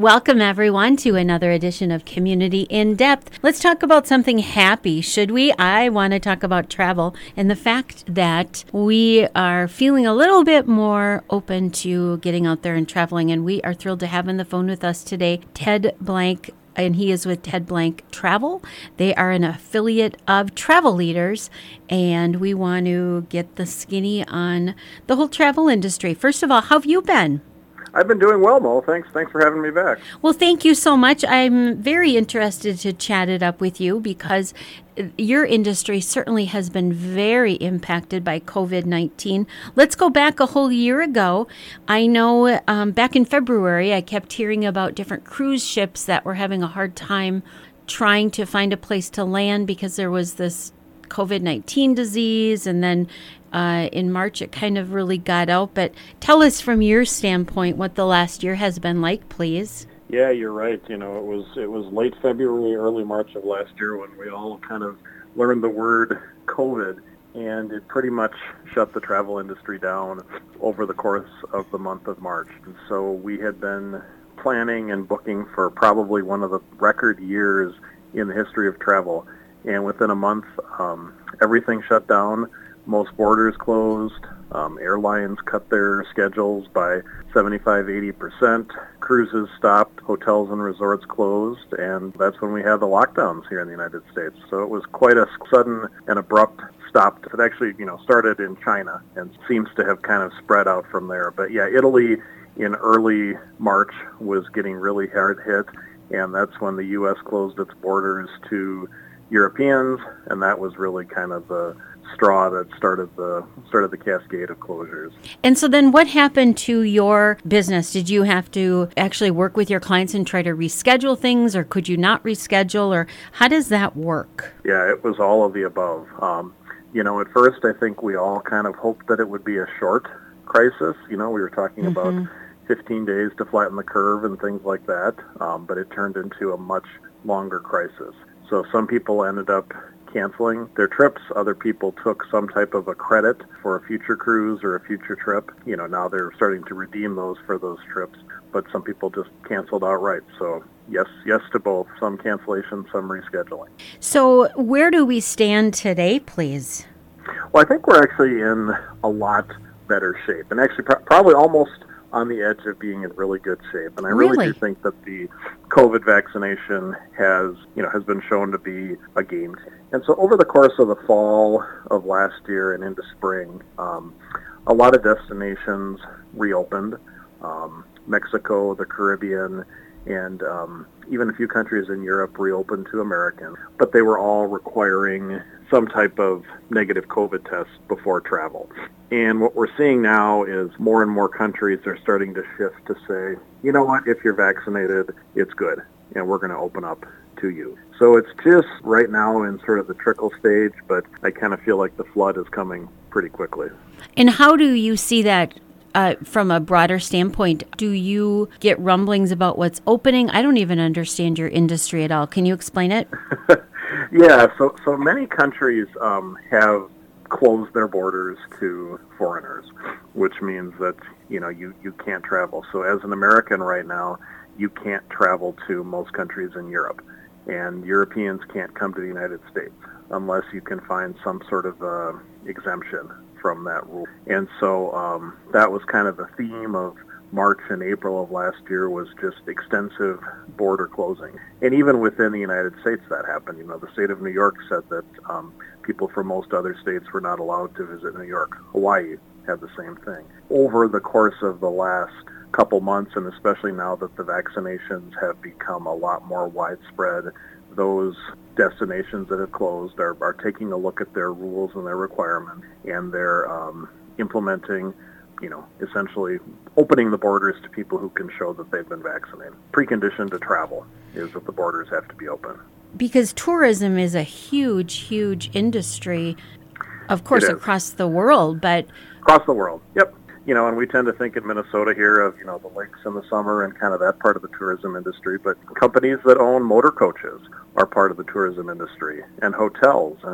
Welcome, everyone, to another edition of Community In Depth. Let's talk about something happy, should we? I want to talk about travel and the fact that we are feeling a little bit more open to getting out there and traveling. And we are thrilled to have on the phone with us today Ted Blank, and he is with Ted Blank Travel. They are an affiliate of Travel Leaders, and we want to get the skinny on the whole travel industry. First of all, how have you been? I've been doing well, Mo. Thanks for having me back. Well, thank you so much. I'm very interested to chat it up with you because your industry certainly has been very impacted by COVID-19. Let's go back a whole year ago. I know back in February, I kept hearing about different cruise ships that were having a hard time trying to find a place to land because there was this COVID-19 disease, and then in March it kind of really got out. But tell us from your standpoint what the last year has been like, please. Yeah, you're right. You know, it was late February, early March of last year when we all kind of learned the word COVID, and it pretty much shut the travel industry down over the course of the month of March. And so we had been planning and booking for probably one of the record years in the history of travel. And within a month, everything shut down. Most borders closed. Airlines cut their schedules by 75-80%. Cruises stopped. Hotels and resorts closed. And that's when we had the lockdowns here in the United States. So it was quite a sudden and abrupt stop. It actually, started in China and seems to have kind of spread out from there. But yeah, Italy in early March was getting really hard hit. And that's when the U.S. closed its borders to Europeans, and that was really kind of the straw that started the cascade of closures. And so then what happened to your business? Did you have to actually work with your clients and try to reschedule things, or could you not reschedule, or how does that work? Yeah, it was all of the above. At first I think we all kind of hoped that it would be a short crisis. We were talking about 15 days to flatten the curve and things like that, but it turned into a much longer crisis. So some people ended up canceling their trips. Other people took some type of a credit for a future cruise or a future trip. Now they're starting to redeem those for those trips, but some people just canceled outright. So yes to both. Some cancellation, some rescheduling. So where do we stand today, please? Well, I think we're actually in a lot better shape, and actually probably almost on the edge of being in really good shape. And I really do think that the COVID vaccination has been shown to be a game changer. And so over the course of the fall of last year and into spring, a lot of destinations reopened. Mexico, the Caribbean, and even a few countries in Europe reopened to Americans, but they were all requiring some type of negative COVID test before travel. And what we're seeing now is more and more countries are starting to shift to say, you know what, if you're vaccinated, it's good, and we're going to open up to you. So it's just right now in sort of the trickle stage, but I kind of feel like the flood is coming pretty quickly. And how do you see that from a broader standpoint? Do you get rumblings about what's opening? I don't even understand your industry at all. Can you explain it? Yeah, so many countries have closed their borders to foreigners, which means that you can't travel. So as an American right now, you can't travel to most countries in Europe, and Europeans can't come to the United States unless you can find some sort of exemption from that rule. And so that was kind of the theme of March and April of last year, was just extensive border closing. And even within the United States that happened. The state of New York said that people from most other states were not allowed to visit New York. Hawaii had the same thing. Over the course of the last couple months, and especially now that the vaccinations have become a lot more widespread, those destinations that have closed are taking a look at their rules and their requirements, and they're implementing, essentially opening the borders to people who can show that they've been vaccinated. Precondition to travel is that the borders have to be open. Because tourism is a huge, huge industry, of course, across the world, but... Across the world, yep. And we tend to think in Minnesota here of, the lakes in the summer and kind of that part of the tourism industry, but companies that own motor coaches are part of the tourism industry, and hotels, and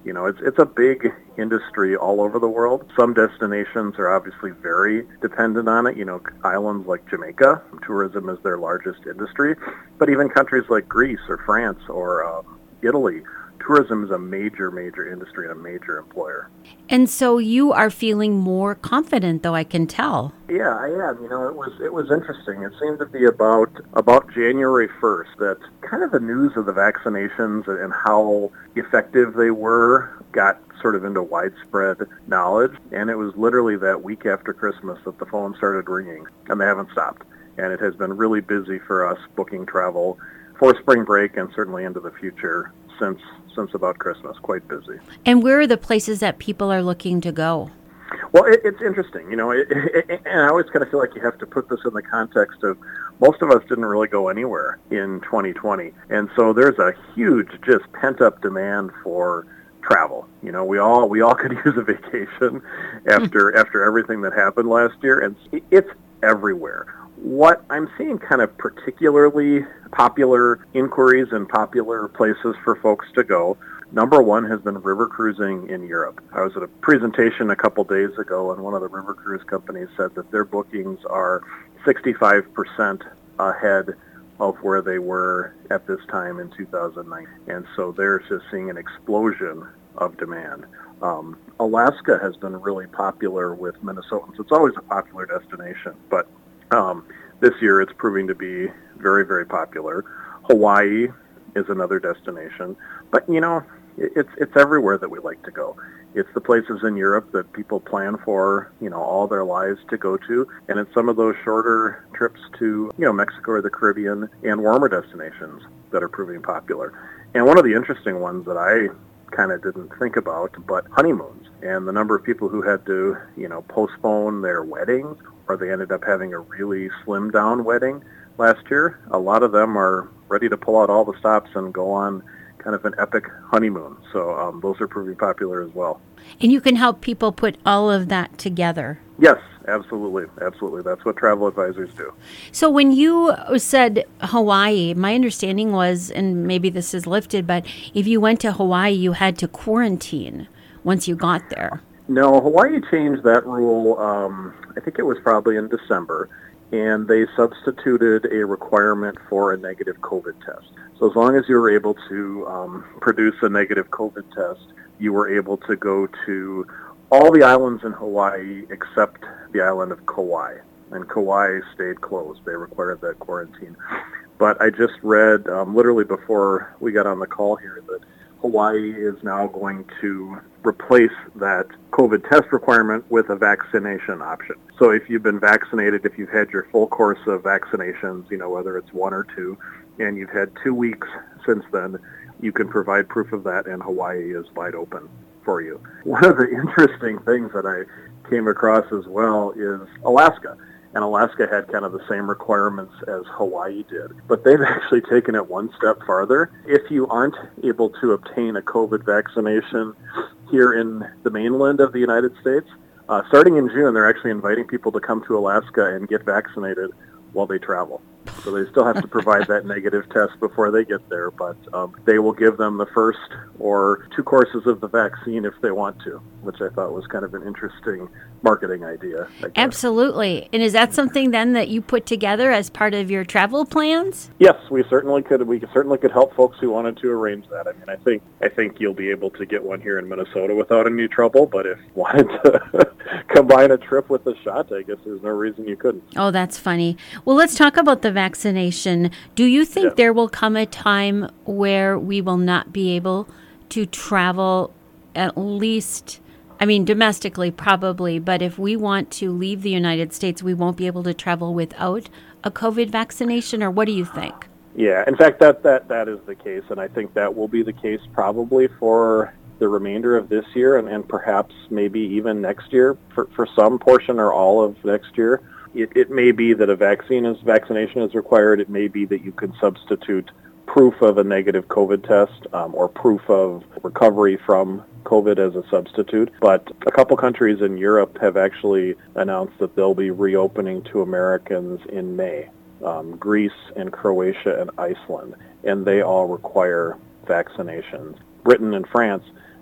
It's a big industry all over the world. Some destinations are obviously very dependent on it. Islands like Jamaica, tourism is their largest industry. But even countries like Greece or France or Italy, tourism is a major, major industry and a major employer. And so you are feeling more confident, though, I can tell. Yeah, I am. It was interesting. It seemed to be about January 1st that kind of the news of the vaccinations and how effective they were got sort of into widespread knowledge. And it was literally that week after Christmas that the phone started ringing, and they haven't stopped. And it has been really busy for us booking travel for spring break and certainly into the future since about Christmas. Quite busy. And where are the places that people are looking to go? Well, it's interesting, and I always kind of feel like you have to put this in the context of most of us didn't really go anywhere in 2020, and so there's a huge just pent-up demand for travel. We all could use a vacation after everything that happened last year, and it's everywhere. What I'm seeing kind of particularly popular inquiries and popular places for folks to go, number one has been river cruising in Europe. I was at a presentation a couple days ago, and one of the river cruise companies said that their bookings are 65% ahead of where they were at this time in 2009. And so they're just seeing an explosion of demand. Alaska has been really popular with Minnesotans. It's always a popular destination, but this year it's proving to be very, very popular. Hawaii is another destination, but it's everywhere that we like to go. It's the places in Europe that people plan for, all their lives to go to, and it's some of those shorter trips to, Mexico or the Caribbean and warmer destinations that are proving popular. And one of the interesting ones that I kind of didn't think about, but honeymoons and the number of people who had to, postpone their weddings, or they ended up having a really slimmed down wedding last year. A lot of them are ready to pull out all the stops and go on kind of an epic honeymoon. So those are proving popular as well. And you can help people put all of that together. Yes, absolutely. Absolutely. That's what travel advisors do. So when you said Hawaii, my understanding was, and maybe this is lifted, but if you went to Hawaii, you had to quarantine once you got there. No, Hawaii changed that rule, I think it was probably in December, and they substituted a requirement for a negative COVID test. So as long as you were able to produce a negative COVID test, you were able to go to all the islands in Hawaii except the island of Kauai. And Kauai stayed closed. They required that quarantine. But I just read, literally before we got on the call here, that Hawaii is now going to replace that COVID test requirement with a vaccination option. So if you've been vaccinated, if you've had your full course of vaccinations, whether it's one or two, and you've had 2 weeks since then, you can provide proof of that, and Hawaii is wide open for you. One of the interesting things that I came across as well is Alaska. And Alaska had kind of the same requirements as Hawaii did. But they've actually taken it one step farther. If you aren't able to obtain a COVID vaccination here in the mainland of the United States, starting in June, they're actually inviting people to come to Alaska and get vaccinated while they travel. So they still have to provide that negative test before they get there, but they will give them the first or 2 courses of the vaccine if they want to, which I thought was kind of an interesting marketing idea. Absolutely. And is that something then that you put together as part of your travel plans? Yes, we certainly could. We certainly could help folks who wanted to arrange that. I mean, I think you'll be able to get one here in Minnesota without any trouble, but if you wanted to combine a trip with a shot, I guess there's no reason you couldn't. Oh, that's funny. Well, let's talk about the vaccination. Do you think there will come a time where we will not be able to travel, at least, domestically probably, but if we want to leave the United States, we won't be able to travel without a COVID vaccination, or what do you think? Yeah, in fact, that is the case, and I think that will be the case probably for the remainder of this year and perhaps maybe even next year for some portion or all of next year. It may be that a vaccination is required. It may be that you can substitute proof of a negative COVID test or proof of recovery from COVID as a substitute. But a couple countries in Europe have actually announced that they'll be reopening to Americans in May. Greece and Croatia and Iceland, and they all require vaccinations. Britain and France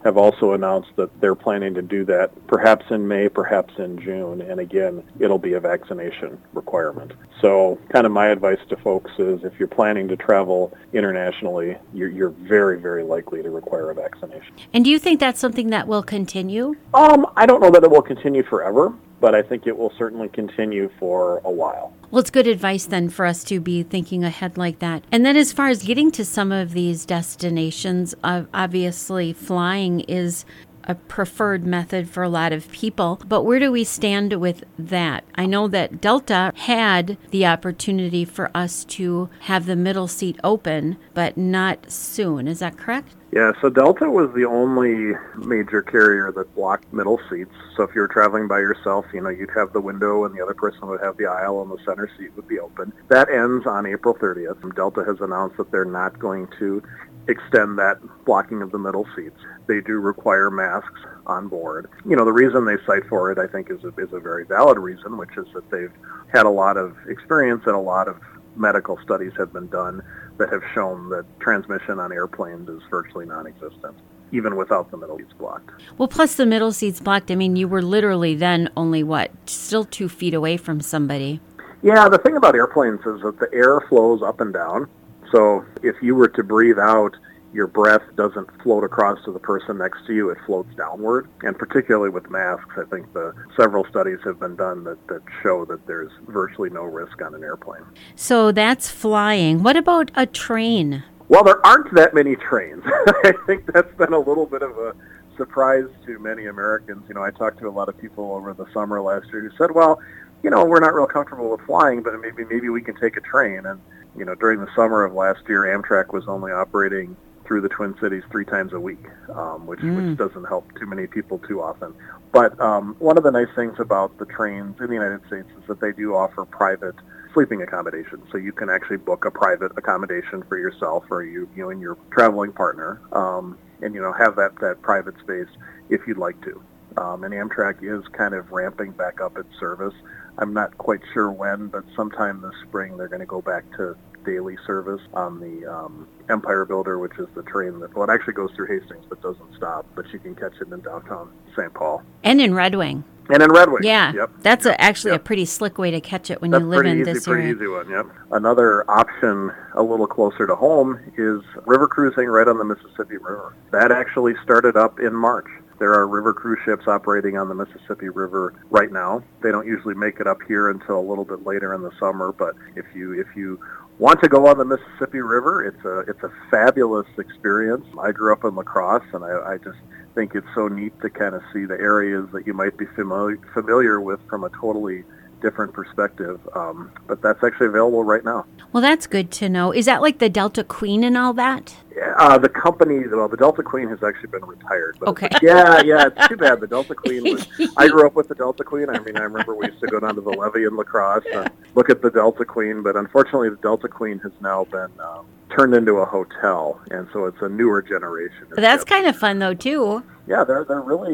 have also announced that they're planning to do that perhaps in May, perhaps in June, and again, it'll be a vaccination requirement. So kind of my advice to folks is if you're planning to travel internationally, you're very, very likely to require a vaccination. And do you think that's something that will continue? I don't know that it will continue forever, but I think it will certainly continue for a while. Well, it's good advice then for us to be thinking ahead like that. And then as far as getting to some of these destinations, obviously flying is a preferred method for a lot of people. But where do we stand with that? I know that Delta had the opportunity for us to have the middle seat open, but not soon. Is that correct? Yeah, so Delta was the only major carrier that blocked middle seats. So if you were traveling by yourself, you'd have the window and the other person would have the aisle and the center seat would be open. That ends on April 30th. Delta has announced that they're not going to extend that blocking of the middle seats. They do require masks on board. The reason they cite for it, I think, is a very valid reason, which is that they've had a lot of experience and a lot of medical studies have been done that have shown that transmission on airplanes is virtually non-existent, even without the middle seats blocked. Well, plus the middle seats blocked, I mean, you were literally then only, still 2 feet away from somebody. Yeah, the thing about airplanes is that the air flows up and down. So if you were to breathe out, your breath doesn't float across to the person next to you, it floats downward. And particularly with masks, I think several studies have been done that show that there's virtually no risk on an airplane. So that's flying. What about a train? Well, there aren't that many trains. I think that's been a little bit of a surprise to many Americans. I talked to a lot of people over the summer last year who said, well, we're not real comfortable with flying, but maybe we can take a train. And, during the summer of last year, Amtrak was only operating through the Twin Cities 3 times a week, which doesn't help too many people too often. But one of the nice things about the trains in the United States is that they do offer private sleeping accommodations. So you can actually book a private accommodation for yourself or you and your traveling partner, and have that private space if you'd like to. And Amtrak is kind of ramping back up its service. I'm not quite sure when, but sometime this spring they're going to go back to daily service on the Empire Builder, which is the train that, it actually goes through Hastings but doesn't stop, but you can catch it in downtown St. Paul. And in Red Wing. Yeah. Yep. That's actually a pretty slick way to catch it when you live in this area. Pretty easy one, yep. Another option a little closer to home is river cruising right on the Mississippi River. That actually started up in March. There are river cruise ships operating on the Mississippi River right now. They don't usually make it up here until a little bit later in the summer, but if you want to go on the Mississippi River, it's a fabulous experience. I grew up in La Crosse, and I just think it's so neat to kind of see the areas that you might be familiar with from a totally different perspective. But that's actually available right now. Well, that's good to know. Is that like the Delta Queen and all that? The company, the Delta Queen has actually been retired. But okay. Yeah, it's too bad. The Delta Queen was, I grew up with the Delta Queen. I remember we used to go down to the levee in La Crosse and look at the Delta Queen, but unfortunately the Delta Queen has now been turned into a hotel, and so it's a newer generation. That's kind of fun though, too. Yeah, they're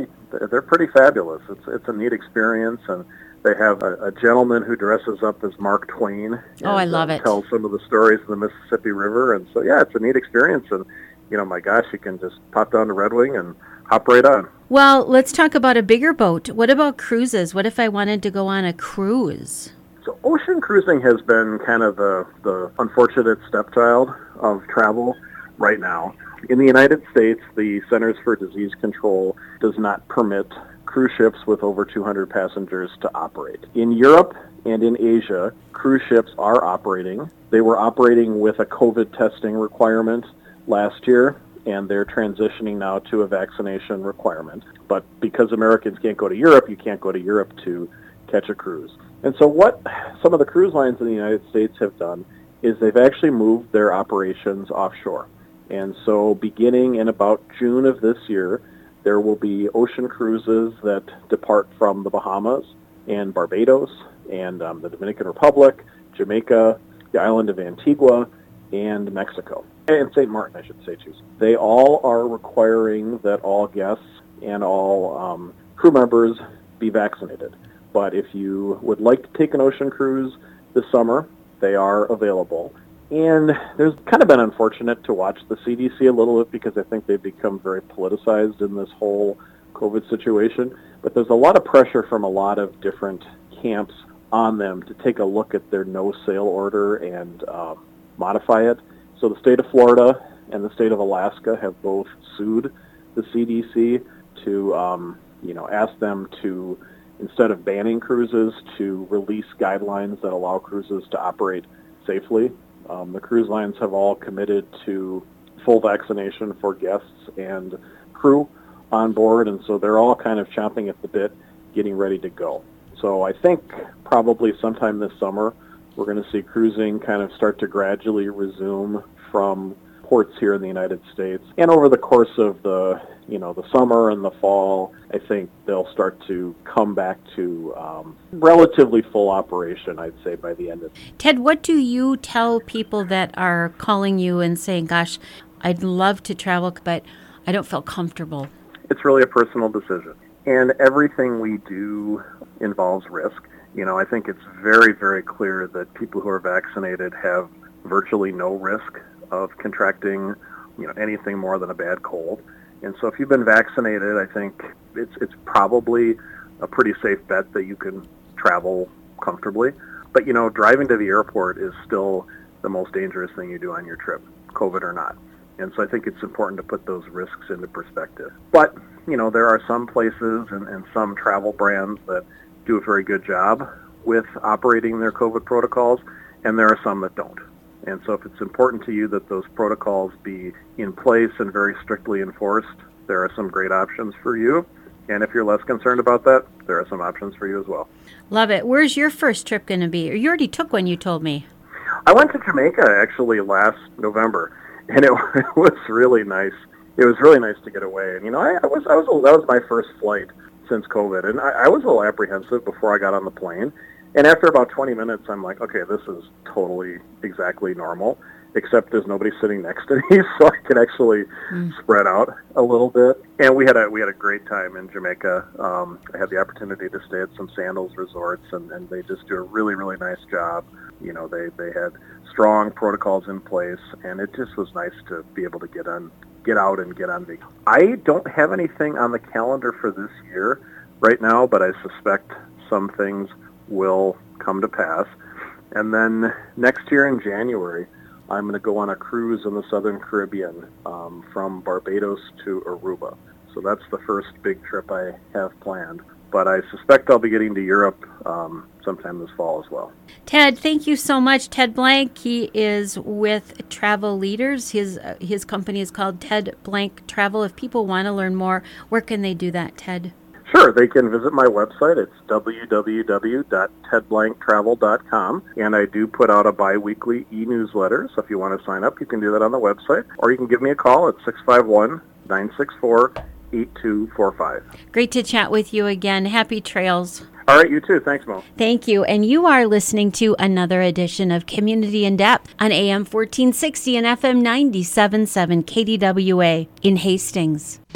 pretty fabulous. It's a neat experience, and they have a gentleman who dresses up as Mark Twain. And, I love it. Tells some of the stories of the Mississippi River. And so, yeah, it's a neat experience. And, my gosh, you can just pop down to Red Wing and hop right on. Well, let's talk about a bigger boat. What about cruises? What if I wanted to go on a cruise? So ocean cruising has been kind of the unfortunate stepchild of travel right now. In the United States, the Centers for Disease Control does not permit cruise ships with over 200 passengers to operate. In Europe and in Asia, cruise ships are operating. They were operating with a COVID testing requirement last year, and they're transitioning now to a vaccination requirement. But because Americans can't go to Europe, you can't go to Europe to catch a cruise. And so what some of the cruise lines in the United States have done is they've actually moved their operations offshore. And so beginning in about June of this year, there will be ocean cruises that depart from the Bahamas and Barbados and the Dominican Republic, Jamaica, the island of Antigua, and Mexico. And St. Martin, I should say, too. They all are requiring that all guests and all crew members be vaccinated. But if you would like to take an ocean cruise this summer, they are available. And there's kind of been unfortunate to watch the CDC a little bit because I think they've become very politicized in this whole COVID situation. But there's a lot of pressure from a lot of different camps on them to take a look at their no-sale order and modify it. So the state of Florida and the state of Alaska have both sued the CDC to, ask them to, instead of banning cruises, to release guidelines that allow cruises to operate safely. The cruise lines have all committed to full vaccination for guests and crew on board, and so they're all kind of chomping at the bit, getting ready to go. So I think probably sometime this summer, we're going to see cruising kind of start to gradually resume from ports here in the United States. And over the course of the summer and the fall, I think they'll start to come back to relatively full operation, I'd say, by the end of the year. Ted, what do you tell people that are calling you and saying, gosh, I'd love to travel, but I don't feel comfortable? It's really a personal decision. And everything we do involves risk. I think it's very, very clear that people who are vaccinated have virtually no risk of contracting, anything more than a bad cold. And so if you've been vaccinated, I think it's probably a pretty safe bet that you can travel comfortably. But, driving to the airport is still the most dangerous thing you do on your trip, COVID or not. And so I think it's important to put those risks into perspective. But, there are some places and some travel brands that do a very good job with operating their COVID protocols, and there are some that don't. And so if it's important to you that those protocols be in place and very strictly enforced, there are some great options for you. And if you're less concerned about that, there are some options for you as well. Love it. Where's your first trip going to be? Or you already took one, you told me. I went to Jamaica actually last November, and it was really nice. It was really nice to get away. And that was my first flight since COVID, and I was a little apprehensive before I got on the plane. And after about 20 minutes, I'm like, okay, this is totally exactly normal, except there's nobody sitting next to me, so I can actually spread out a little bit. And we had a great time in Jamaica. I had the opportunity to stay at some Sandals resorts, and they just do a really, really nice job. They had strong protocols in place, and it just was nice to be able to get out and get on vacation. I don't have anything on the calendar for this year right now, but I suspect some things will come to pass. And then next year in January, I'm going to go on a cruise in the Southern Caribbean from Barbados to Aruba. So that's the first big trip I have planned. But I suspect I'll be getting to Europe sometime this fall as well. Ted, thank you so much. Ted Blank, he is with Travel Leaders. His company is called Ted Blank Travel. If people want to learn more, where can they do that, Ted? Sure, they can visit my website. It's www.tedblanktravel.com, and I do put out a bi-weekly e-newsletter, so if you want to sign up, you can do that on the website, or you can give me a call at 651-964-8245. Great to chat with you again. Happy trails. All right, you too. Thanks, Mo. Thank you. And you are listening to another edition of Community in Depth on AM 1460 and FM 97.7 KDWA in Hastings.